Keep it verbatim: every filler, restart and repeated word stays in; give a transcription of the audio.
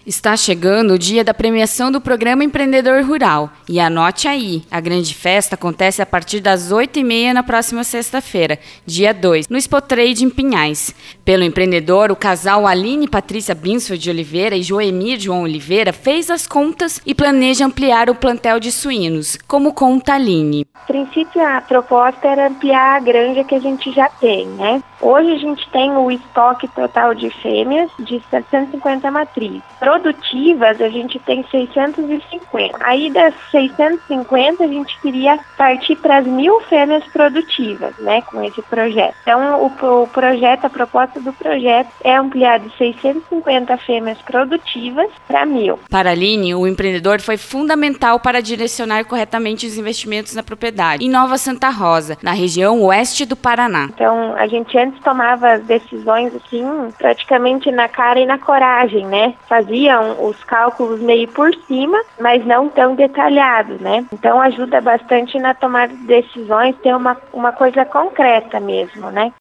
Está chegando o dia da premiação do Programa Empreendedor Rural. E anote aí, a grande festa acontece a partir das oito e meia na próxima sexta-feira, dia dois, no Expotrade em Pinhais. Pelo empreendedor, o casal Aline Patrícia Binsfeld de Oliveira e Joemir João Oliveira fez as contas e planeja ampliar o plantel de suínos. Como conta a Aline? A princípio, a proposta era ampliar a granja que a gente já tem, né? Hoje a gente tem o estoque total de fêmeas de setecentas e cinquenta matrizes. Produtivas, a gente tem seiscentas e cinquenta. Aí das seiscentas e cinquenta, a gente queria partir para as mil fêmeas produtivas, né, com esse projeto. Então, o, o projeto, a proposta do projeto é ampliar de seiscentas e cinquenta fêmeas produtivas para mil. Para a Aline, o empreendedor foi fundamental para direcionar corretamente os investimentos na propriedade, em Nova Santa Rosa, na região oeste do Paraná. Então, a gente antes tomava as decisões, assim, praticamente na cara e na coragem, né? Faziam os cálculos meio por cima, mas não tão detalhados, né? Então, ajuda bastante na tomada de decisões, ter uma, uma coisa concreta mesmo, né?